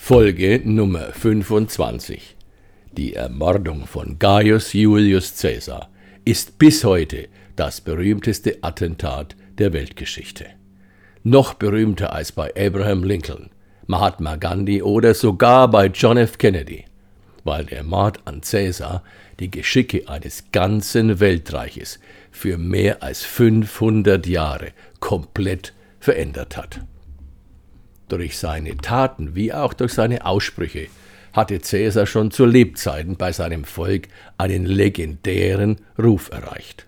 Folge Nummer 25. Die Ermordung von Gaius Julius Caesar ist bis heute das berühmteste Attentat der Weltgeschichte. Noch berühmter als bei Abraham Lincoln, Mahatma Gandhi oder sogar bei John F. Kennedy, weil der Mord an Caesar die Geschicke eines ganzen Weltreiches für mehr als 500 Jahre komplett verändert hat. Durch seine Taten wie auch durch seine Aussprüche hatte Caesar schon zu Lebzeiten bei seinem Volk einen legendären Ruf erreicht.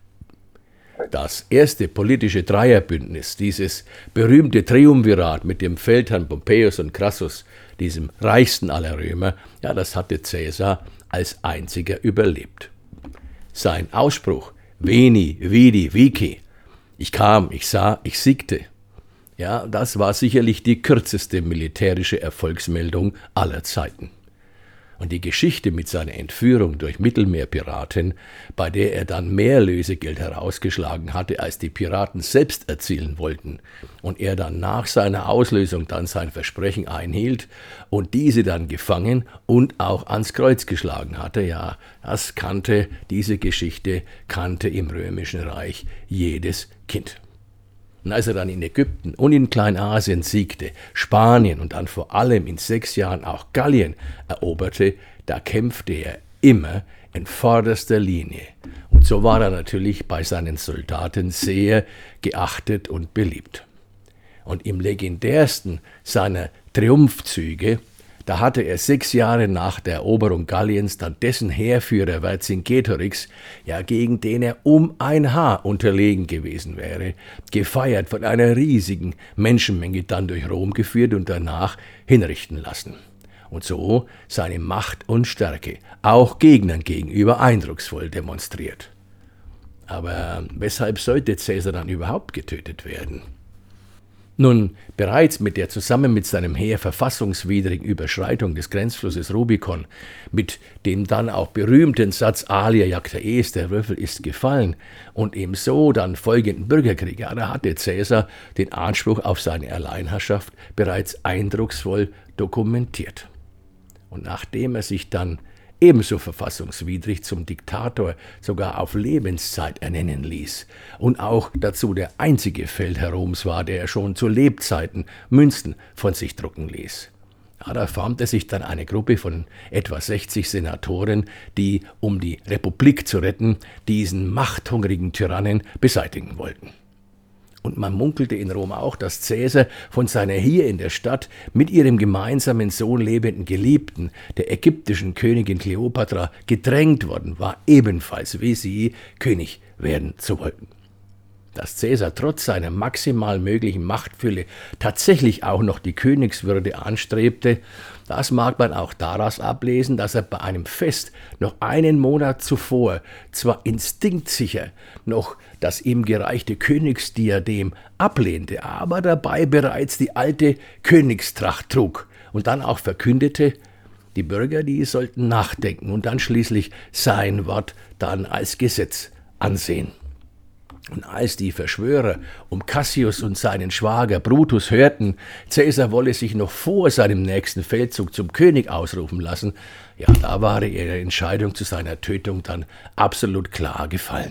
Das erste politische Dreierbündnis, dieses berühmte Triumvirat mit dem Feldherrn Pompeius und Crassus, diesem reichsten aller Römer, das hatte Caesar als einziger überlebt. Sein Ausspruch Veni, Vidi, Vici, ich kam, ich sah, ich siegte, das war sicherlich die kürzeste militärische Erfolgsmeldung aller Zeiten. Und die Geschichte mit seiner Entführung durch Mittelmeerpiraten, bei der er dann mehr Lösegeld herausgeschlagen hatte, als die Piraten selbst erzielen wollten, und er dann nach seiner Auslösung dann sein Versprechen einhielt und diese dann gefangen und auch ans Kreuz geschlagen hatte, diese Geschichte kannte im Römischen Reich jedes Kind. Und als er dann in Ägypten und in Kleinasien siegte, Spanien und dann vor allem in 6 Jahren auch Gallien eroberte, da kämpfte er immer in vorderster Linie. Und so war er natürlich bei seinen Soldaten sehr geachtet und beliebt. Und im legendärsten seiner Triumphzüge, da hatte er 6 Jahre nach der Eroberung Galliens dann dessen Heerführer Vercingetorix, gegen den er um ein Haar unterlegen gewesen wäre, gefeiert von einer riesigen Menschenmenge dann durch Rom geführt und danach hinrichten lassen. Und so seine Macht und Stärke auch Gegnern gegenüber eindrucksvoll demonstriert. Aber weshalb sollte Caesar dann überhaupt getötet werden? Nun, bereits mit der zusammen mit seinem Heer verfassungswidrigen Überschreitung des Grenzflusses Rubikon, mit dem dann auch berühmten Satz Alia jacta est, der Würfel ist gefallen, und im so dann folgenden Bürgerkrieg, da hatte Caesar den Anspruch auf seine Alleinherrschaft bereits eindrucksvoll dokumentiert. Und nachdem er sich dann ebenso verfassungswidrig zum Diktator sogar auf Lebenszeit ernennen ließ und auch dazu der einzige Feldherr Roms war, der schon zu Lebzeiten Münzen von sich drucken ließ. Da formte sich dann eine Gruppe von etwa 60 Senatoren, die, um die Republik zu retten, diesen machthungrigen Tyrannen beseitigen wollten. Und man munkelte in Rom auch, dass Caesar von seiner hier in der Stadt mit ihrem gemeinsamen Sohn lebenden Geliebten, der ägyptischen Königin Kleopatra, gedrängt worden war, ebenfalls wie sie König werden zu wollen. Dass Caesar trotz seiner maximal möglichen Machtfülle tatsächlich auch noch die Königswürde anstrebte, das mag man auch daraus ablesen, dass er bei einem Fest noch einen Monat zuvor zwar instinktsicher noch das ihm gereichte Königsdiadem ablehnte, aber dabei bereits die alte Königstracht trug und dann auch verkündete, die Bürger, die sollten nachdenken und dann schließlich sein Wort dann als Gesetz ansehen. Und als die Verschwörer um Cassius und seinen Schwager Brutus hörten, Caesar wolle sich noch vor seinem nächsten Feldzug zum König ausrufen lassen, da war ihre Entscheidung zu seiner Tötung dann absolut klar gefallen.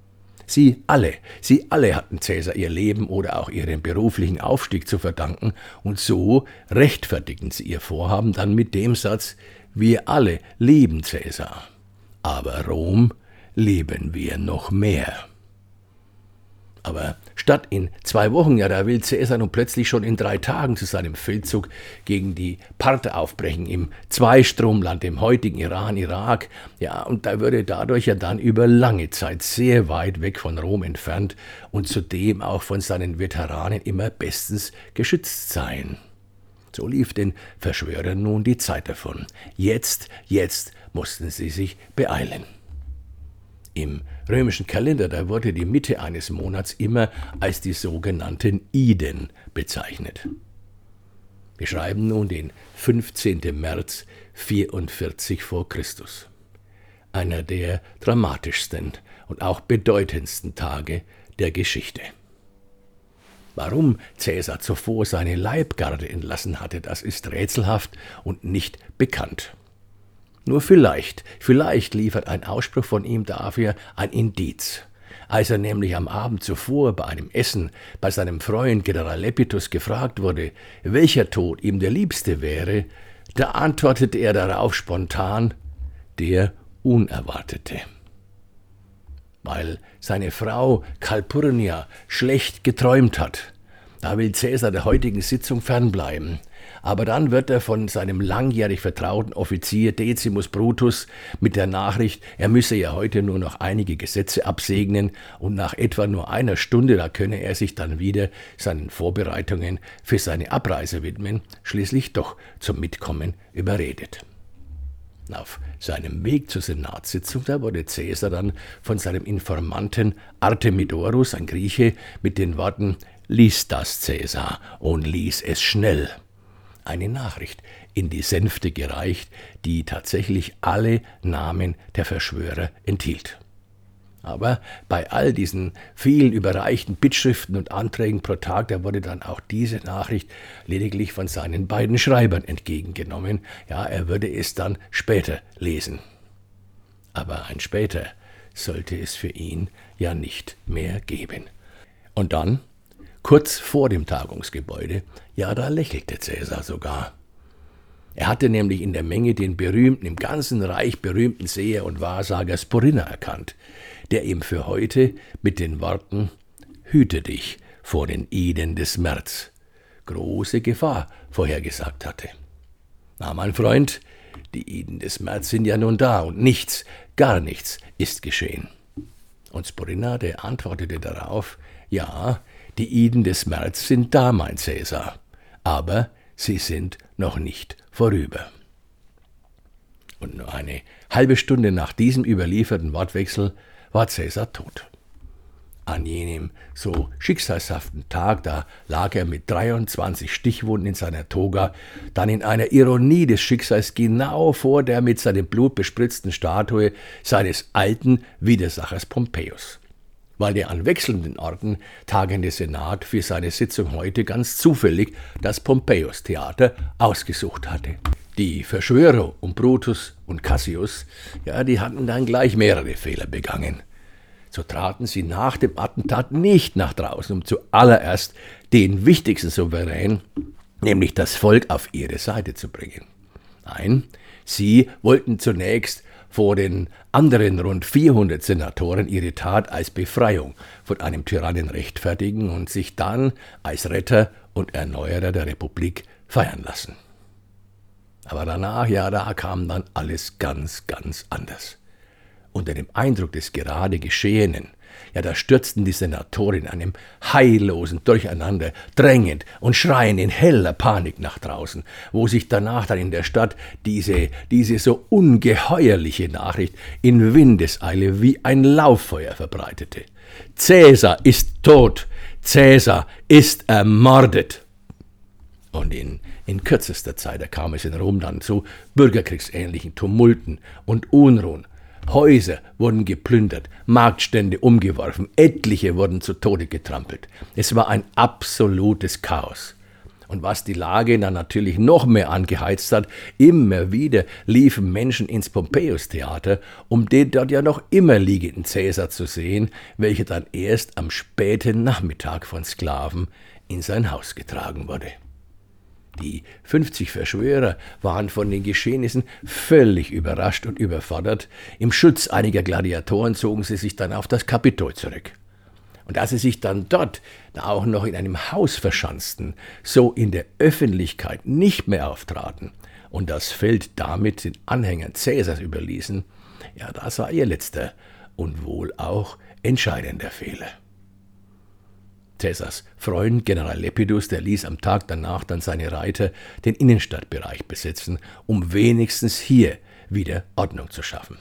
Sie alle hatten Caesar ihr Leben oder auch ihren beruflichen Aufstieg zu verdanken und so rechtfertigten sie ihr Vorhaben dann mit dem Satz, wir alle lieben Caesar, aber Rom lieben wir noch mehr. Aber statt in 2 Wochen, da will Caesar nun plötzlich schon in 3 Tagen zu seinem Feldzug gegen die Parther aufbrechen im Zweistromland, dem heutigen Iran, Irak. Und da würde dadurch dann über lange Zeit sehr weit weg von Rom entfernt und zudem auch von seinen Veteranen immer bestens geschützt sein. So lief den Verschwörern nun die Zeit davon. Jetzt mussten sie sich beeilen. Im römischen Kalender, da wurde die Mitte eines Monats immer als die sogenannten Iden bezeichnet. Wir schreiben nun den 15. März 44 vor Christus. Einer der dramatischsten und auch bedeutendsten Tage der Geschichte. Warum Caesar zuvor seine Leibgarde entlassen hatte, das ist rätselhaft und nicht bekannt. Nur vielleicht liefert ein Ausspruch von ihm dafür ein Indiz. Als er nämlich am Abend zuvor bei einem Essen bei seinem Freund General Lepidus gefragt wurde, welcher Tod ihm der liebste wäre, da antwortete er darauf spontan: der Unerwartete. Weil seine Frau Calpurnia schlecht geträumt hat. Da will Caesar der heutigen Sitzung fernbleiben. Aber dann wird er von seinem langjährig vertrauten Offizier Decimus Brutus mit der Nachricht, er müsse ja heute nur noch einige Gesetze absegnen und nach etwa nur einer Stunde, da könne er sich dann wieder seinen Vorbereitungen für seine Abreise widmen, schließlich doch zum Mitkommen überredet. Auf seinem Weg zur Senatssitzung, da wurde Caesar dann von seinem Informanten Artemidorus, ein Grieche, mit den Worten »Lies das, Caesar, und lies es schnell«, eine Nachricht in die Sänfte gereicht, die tatsächlich alle Namen der Verschwörer enthielt. Aber bei all diesen vielen überreichten Bittschriften und Anträgen pro Tag, da wurde dann auch diese Nachricht lediglich von seinen beiden Schreibern entgegengenommen. Ja, er würde es dann später lesen. Aber ein später sollte es für ihn ja nicht mehr geben. Und dann, kurz vor dem Tagungsgebäude, ja, da lächelte Caesar sogar. Er hatte nämlich in der Menge den berühmten, im ganzen Reich berühmten Seher und Wahrsager Sporinna erkannt, der ihm für heute mit den Worten »Hüte dich vor den Iden des März« große Gefahr vorhergesagt hatte. Na, mein Freund, die Iden des März sind ja nun da und nichts, gar nichts ist geschehen. Und Sporinna, der antwortete darauf, ja, die Iden des März sind da, mein Caesar, aber sie sind noch nicht vorüber. Und nur eine halbe Stunde nach diesem überlieferten Wortwechsel war Caesar tot. An jenem so schicksalshaften Tag, da lag er mit 23 Stichwunden in seiner Toga, dann in einer Ironie des Schicksals genau vor der mit seinem Blut bespritzten Statue seines alten Widersachers Pompeius, weil der an wechselnden Orten tagende Senat für seine Sitzung heute ganz zufällig das Pompeius-Theater ausgesucht hatte. Die Verschwörer um Brutus und Cassius, ja, die hatten dann gleich mehrere Fehler begangen. So traten sie nach dem Attentat nicht nach draußen, um zuallererst den wichtigsten Souverän, nämlich das Volk, auf ihre Seite zu bringen. Nein, sie wollten zunächst vor den anderen rund 400 Senatoren ihre Tat als Befreiung von einem Tyrannen rechtfertigen und sich dann als Retter und Erneuerer der Republik feiern lassen. Aber danach, ja, da kam dann alles ganz, ganz anders. Unter dem Eindruck des gerade Geschehenen, ja, da stürzten die Senatoren in einem heillosen Durcheinander, drängend und schreiend in heller Panik nach draußen, wo sich danach dann in der Stadt diese so ungeheuerliche Nachricht in Windeseile wie ein Lauffeuer verbreitete. Caesar ist tot! Caesar ist ermordet! Und in kürzester Zeit, da kam es in Rom dann zu bürgerkriegsähnlichen Tumulten und Unruhen. Häuser wurden geplündert, Marktstände umgeworfen, etliche wurden zu Tode getrampelt. Es war ein absolutes Chaos. Und was die Lage dann natürlich noch mehr angeheizt hat, immer wieder liefen Menschen ins Pompeius-Theater, um den dort ja noch immer liegenden Caesar zu sehen, welcher dann erst am späten Nachmittag von Sklaven in sein Haus getragen wurde. Die 50 Verschwörer waren von den Geschehnissen völlig überrascht und überfordert. Im Schutz einiger Gladiatoren zogen sie sich dann auf das Kapitol zurück. Und als sie sich dann dort auch noch in einem Haus verschanzten, so in der Öffentlichkeit nicht mehr auftraten und das Feld damit den Anhängern Caesars überließen, ja, das war ihr letzter und wohl auch entscheidender Fehler. Caesars Freund General Lepidus, der ließ am Tag danach dann seine Reiter den Innenstadtbereich besetzen, um wenigstens hier wieder Ordnung zu schaffen.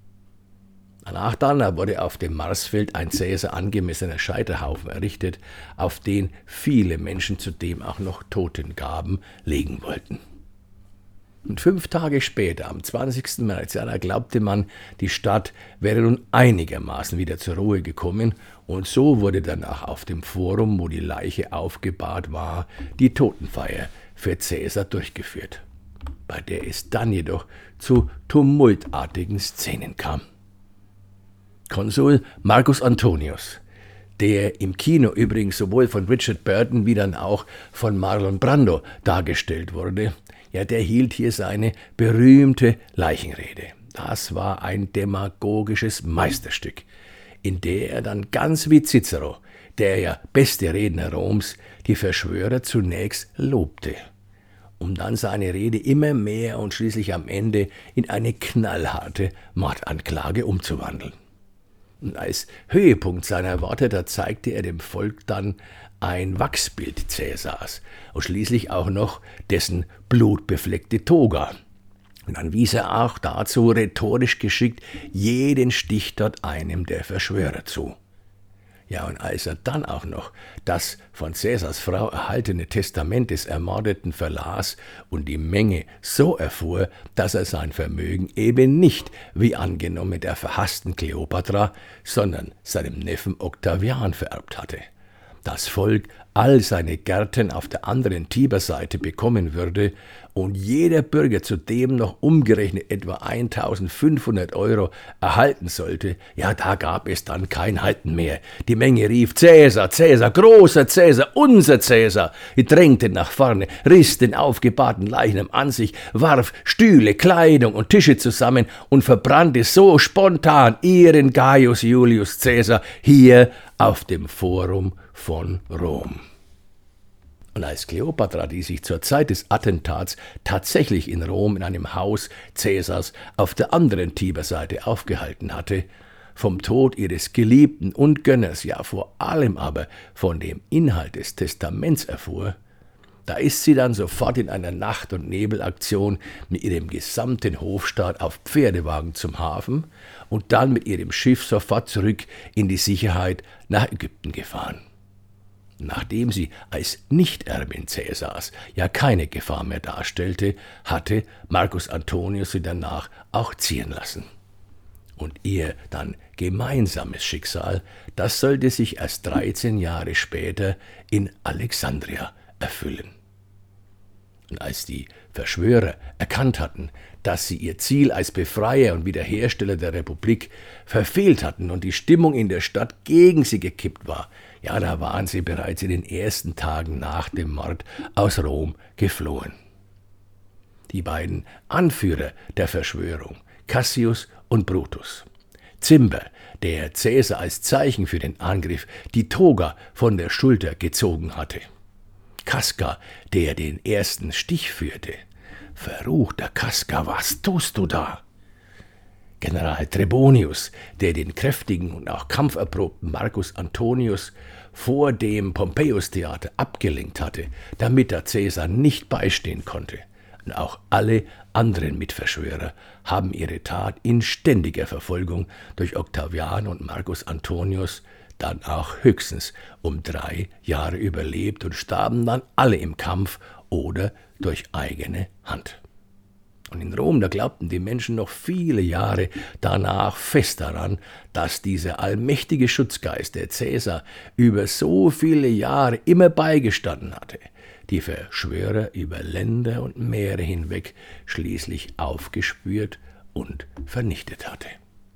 Danach dann wurde auf dem Marsfeld ein Caesar angemessener Scheiterhaufen errichtet, auf den viele Menschen zudem auch noch Totengaben legen wollten. Und 5 Tage später, am 20. März, da glaubte man, die Stadt wäre nun einigermaßen wieder zur Ruhe gekommen. Und so wurde danach auf dem Forum, wo die Leiche aufgebahrt war, die Totenfeier für Caesar durchgeführt, bei der es dann jedoch zu tumultartigen Szenen kam. Konsul Marcus Antonius, der im Kino übrigens sowohl von Richard Burton wie dann auch von Marlon Brando dargestellt wurde, ja, der hielt hier seine berühmte Leichenrede. Das war ein demagogisches Meisterstück, in der er dann ganz wie Cicero, der ja beste Redner Roms, die Verschwörer zunächst lobte, um dann seine Rede immer mehr und schließlich am Ende in eine knallharte Mordanklage umzuwandeln. Und als Höhepunkt seiner Worte, da zeigte er dem Volk dann ein Wachsbild Cäsars und schließlich auch noch dessen blutbefleckte Toga. Und dann wies er auch dazu rhetorisch geschickt jeden Stichtag einem der Verschwörer zu. Ja, und als er dann auch noch das von Cäsars Frau erhaltene Testament des Ermordeten verlas und die Menge so erfuhr, dass er sein Vermögen eben nicht, wie angenommen, der verhassten Kleopatra, sondern seinem Neffen Octavian vererbt hatte, das Volk all seine Gärten auf der anderen Tiberseite bekommen würde und jeder Bürger zudem noch umgerechnet etwa 1.500 € erhalten sollte, ja, da gab es dann kein Halten mehr. Die Menge rief: Cäsar, Cäsar, großer Cäsar, unser Cäsar. Sie drängte nach vorne, riss den aufgebahrten Leichnam an sich, warf Stühle, Kleidung und Tische zusammen und verbrannte so spontan ihren Gaius Julius Cäsar hier auf dem Forum von Rom. Und als Kleopatra, die sich zur Zeit des Attentats tatsächlich in Rom in einem Haus Cäsars auf der anderen Tiberseite aufgehalten hatte, vom Tod ihres Geliebten und Gönners, ja vor allem aber von dem Inhalt des Testaments erfuhr, da ist sie dann sofort in einer Nacht- und Nebelaktion mit ihrem gesamten Hofstaat auf Pferdewagen zum Hafen und dann mit ihrem Schiff sofort zurück in die Sicherheit nach Ägypten gefahren. Nachdem sie als Nichterbin Cäsars ja keine Gefahr mehr darstellte, hatte Marcus Antonius sie danach auch ziehen lassen. Und ihr dann gemeinsames Schicksal, das sollte sich erst 13 Jahre später in Alexandria erfüllen. Und als die Verschwörer erkannt hatten, dass sie ihr Ziel als Befreier und Wiederhersteller der Republik verfehlt hatten und die Stimmung in der Stadt gegen sie gekippt war, ja, da waren sie bereits in den ersten Tagen nach dem Mord aus Rom geflohen. Die beiden Anführer der Verschwörung, Cassius und Brutus, Cimber, der Cäsar als Zeichen für den Angriff die Toga von der Schulter gezogen hatte, Casca, der den ersten Stich führte. Verruchter Casca, was tust du da? General Trebonius, der den kräftigen und auch kampferprobten Marcus Antonius vor dem Pompeius-Theater abgelenkt hatte, damit er Cäsar nicht beistehen konnte. Und auch alle anderen Mitverschwörer haben ihre Tat in ständiger Verfolgung durch Octavian und Marcus Antonius dann auch höchstens um 3 Jahre überlebt und starben dann alle im Kampf oder durch eigene Hand. Und in Rom, da glaubten die Menschen noch viele Jahre danach fest daran, dass dieser allmächtige Schutzgeist, der Cäsar über so viele Jahre immer beigestanden hatte, die Verschwörer über Länder und Meere hinweg schließlich aufgespürt und vernichtet hatte.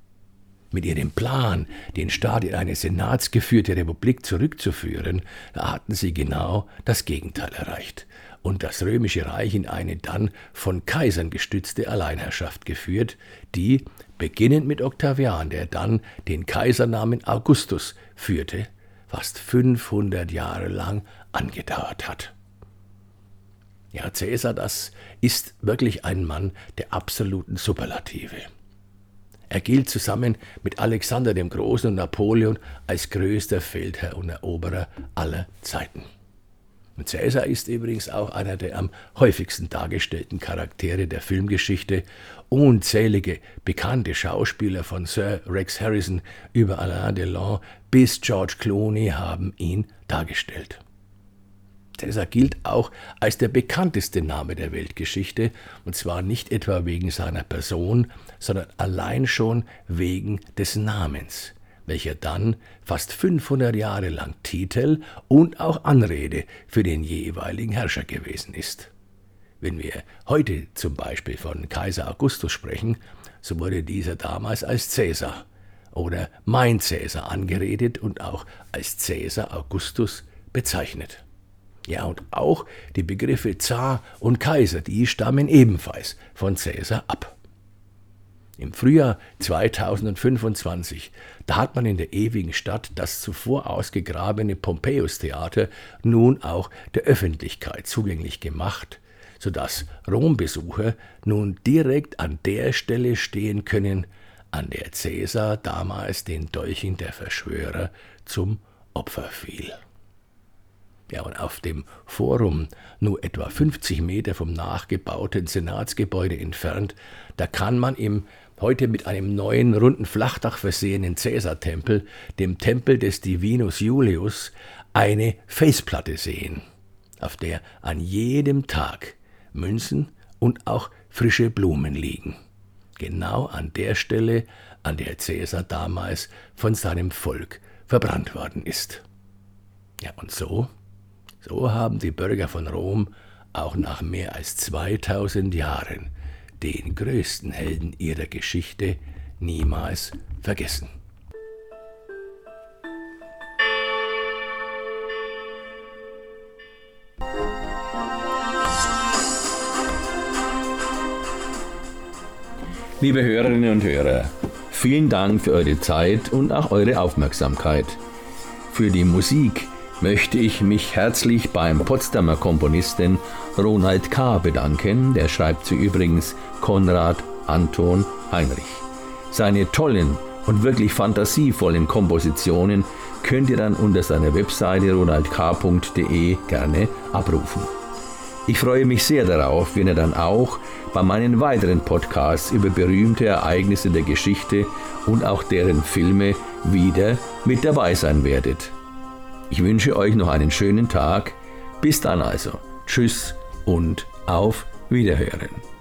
Mit ihrem Plan, den Staat in eine senatsgeführte Republik zurückzuführen, da hatten sie genau das Gegenteil erreicht und das Römische Reich in eine dann von Kaisern gestützte Alleinherrschaft geführt, die, beginnend mit Octavian, der dann den Kaisernamen Augustus führte, fast 500 Jahre lang angedauert hat. Ja, Cäsar, das ist wirklich ein Mann der absoluten Superlative. Er gilt zusammen mit Alexander dem Großen und Napoleon als größter Feldherr und Eroberer aller Zeiten. Und Cäsar ist übrigens auch einer der am häufigsten dargestellten Charaktere der Filmgeschichte. Unzählige bekannte Schauspieler von Sir Rex Harrison über Alain Delon bis George Clooney haben ihn dargestellt. Caesar gilt auch als der bekannteste Name der Weltgeschichte, und zwar nicht etwa wegen seiner Person, sondern allein schon wegen des Namens, welcher dann fast 500 Jahre lang Titel und auch Anrede für den jeweiligen Herrscher gewesen ist. Wenn wir heute zum Beispiel von Kaiser Augustus sprechen, so wurde dieser damals als Caesar oder mein Caesar angeredet und auch als Caesar Augustus bezeichnet. Ja, und auch die Begriffe Zar und Kaiser, die stammen ebenfalls von Caesar ab. Im Frühjahr 2025, da hat man in der ewigen Stadt das zuvor ausgegrabene Pompeius-Theater nun auch der Öffentlichkeit zugänglich gemacht, sodass Rom-Besucher nun direkt an der Stelle stehen können, an der Caesar damals den Dolchen der Verschwörer zum Opfer fiel. Ja, und auf dem Forum, nur etwa 50 Meter vom nachgebauten Senatsgebäude entfernt, da kann man im heute mit einem neuen runden Flachdach versehenen Caesar-Tempel, dem Tempel des Divinus Julius, eine Felsplatte sehen, auf der an jedem Tag Münzen und auch frische Blumen liegen. Genau an der Stelle, an der Caesar damals von seinem Volk verbrannt worden ist. Ja, und so haben die Bürger von Rom auch nach mehr als 2000 Jahren den größten Helden ihrer Geschichte niemals vergessen. Liebe Hörerinnen und Hörer, vielen Dank für eure Zeit und auch eure Aufmerksamkeit. Für die Musik möchte ich mich herzlich beim Potsdamer Komponisten Ronald K. bedanken, der schreibt sie übrigens Konrad Anton Heinrich. Seine tollen und wirklich fantasievollen Kompositionen könnt ihr dann unter seiner Webseite ronaldk.de gerne abrufen. Ich freue mich sehr darauf, wenn ihr dann auch bei meinen weiteren Podcasts über berühmte Ereignisse der Geschichte und auch deren Filme wieder mit dabei sein werdet. Ich wünsche euch noch einen schönen Tag. Bis dann also. Tschüss und auf Wiederhören.